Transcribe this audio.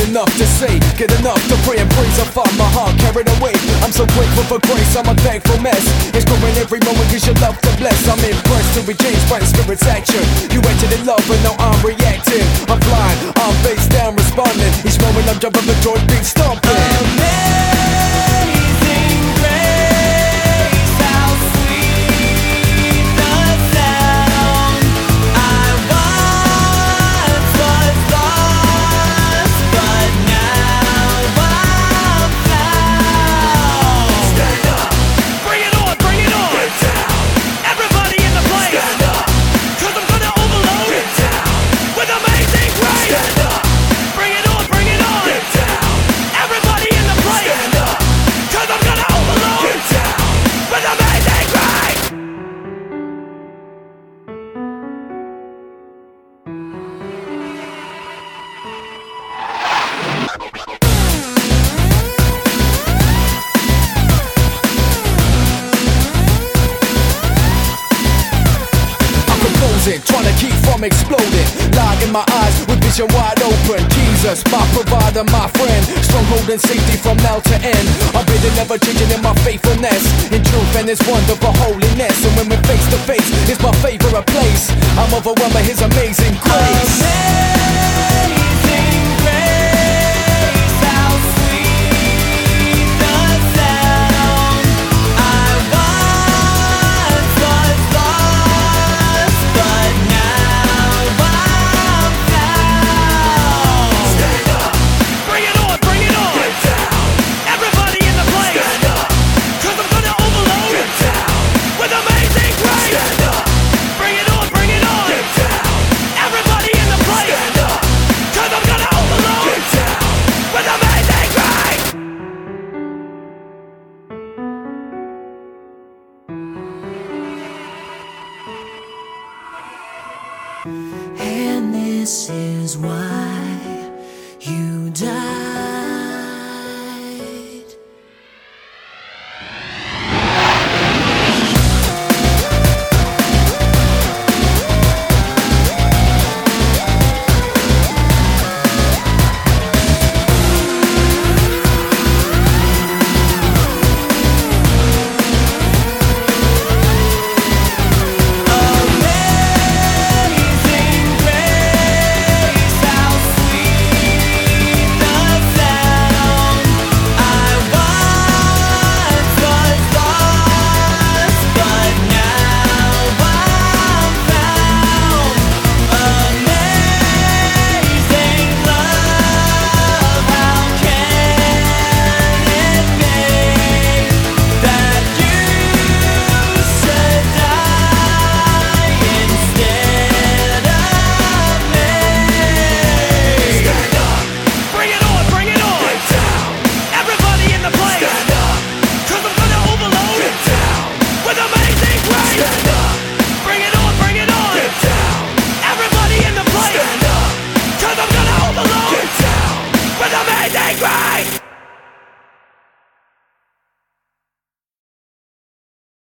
enough to say, get enough to pray and praise. I find my heart carried away. I'm so grateful for grace, I'm a thankful mess. It's growing every moment cause you love to bless. I'm impressed to be changed by the Spirit's action. You entered in love and now I'm reacting. I'm flying, I'm face down responding. Each moment I'm jumping the joint beat stomping. Amazing grace, how sweet the sound. I once was lost, but now I'm found. Stand up, Bring it on, bring it on. get down, Everybody in the place. stand up, Cause I'm gonna overload get down, with amazing grace. stand up, Bring it on, bring it on. get down, Everybody in the place. stand up, Cause I'm gonna overload get down. with amazing grace. Trying to keep from exploding. Light in my eyes with vision wide open. Jesus, my provider, my friend. Stronghold and safety from now to end. I'm bidding, never changing in my faithfulness. In truth and His wonderful holiness. And when we're face to face, it's my favorite place. I'm overwhelmed by His amazing grace. Amazing grace, how sweet the sound. I once was lost, but now I'm found. Stand up, Bring it on, bring it on. get down, Everybody in the place. stand up, Cause I'm gonna overload get down, with amazing grace. stand up, Bring it on, bring it on. get down, Everybody in the place. stand up, Cause I'm gonna overload get down. with amazing grace. And this is why